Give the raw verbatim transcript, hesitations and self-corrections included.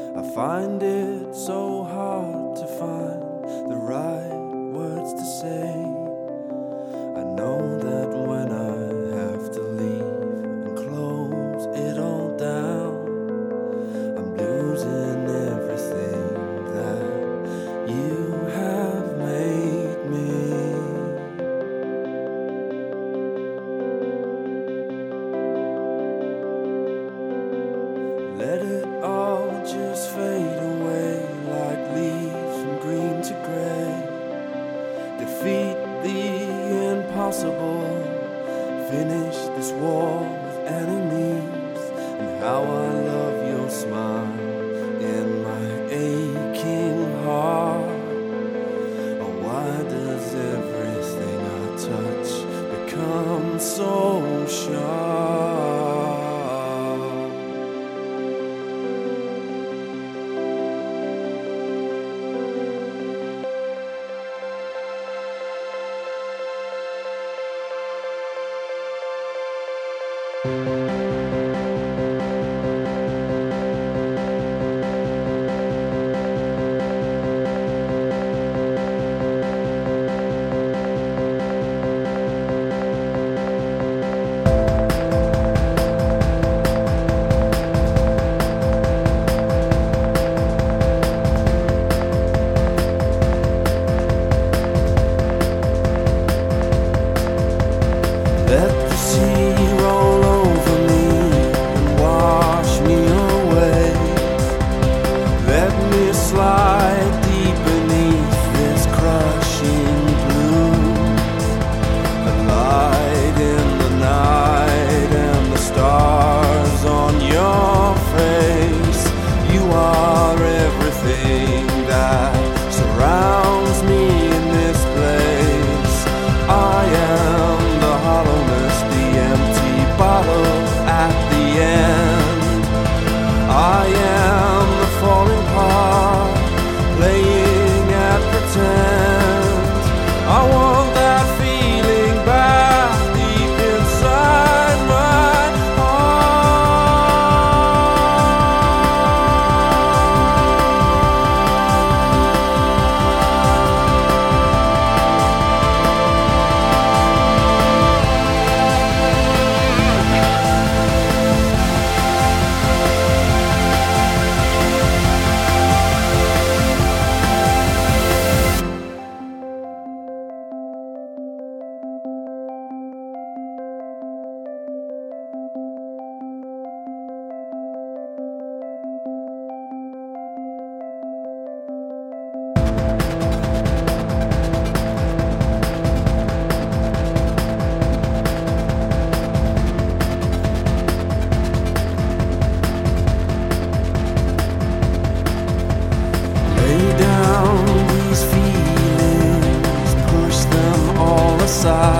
I find it so hard to find the right words to say. I know that when I have to leave and close it all down, I'm losing everything that you have made me. Let it all just fade away like leaves from green to gray. Defeat the impossible, finish this war with enemies. And how I love your smile in my aching heart. Oh, why does everything I touch become so sharp? Let the sea roll over me and wash me away. Let me slide deep beneath this crushing blue. The light in the night and the stars on your face. You are everything that surrounds me in this place. I am the hollowness, the empty bottle at the end. I am the falling part, playing at pretend. I want that feeling back deep inside my side.